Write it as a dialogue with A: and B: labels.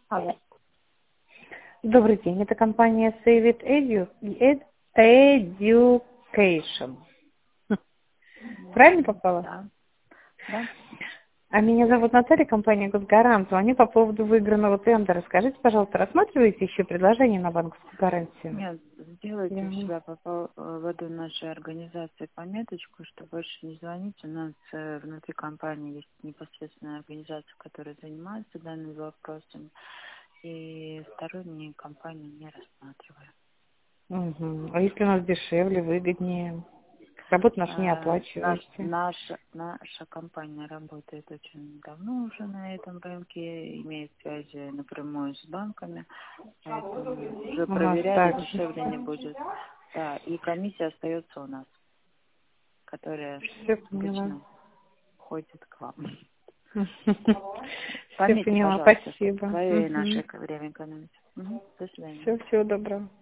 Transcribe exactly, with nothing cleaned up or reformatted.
A: Алло.
B: Добрый день, это компания Save It Edu, Ed- Education. Правильно попала?
A: Да. Да.
B: А меня зовут Наталья, компания Госгарант. Звоню по поводу выигранного тендера. Скажите, пожалуйста, рассматриваете еще предложение на банковскую гарантию?
A: Нет, сделайте у
B: Я-
A: себя по поводу нашей организации пометочку, что больше не звонить. У нас э, внутри компании есть непосредственная организация, которая занимается данным вопросом, и сторонние компании не рассматриваем.
B: Мгм. А если у нас дешевле, выгоднее? Работу нашу не
A: А, наш,
B: оплачиваете?
A: наша, наша компания работает очень давно уже на этом рынке, имеет связи напрямую с банками, поэтому уже
B: У нас
A: проверяли,
B: также.
A: дешевле не будет. Да, и комиссия остается у нас, которая
B: Все поняла.
A: обычно ходит к вам.
B: Все
A: Пометьте,
B: поняла,
A: пожалуйста, чтобы
B: спасибо.
A: свое и наше время экономить. Мгм. До свидания.
B: Все, всего доброго.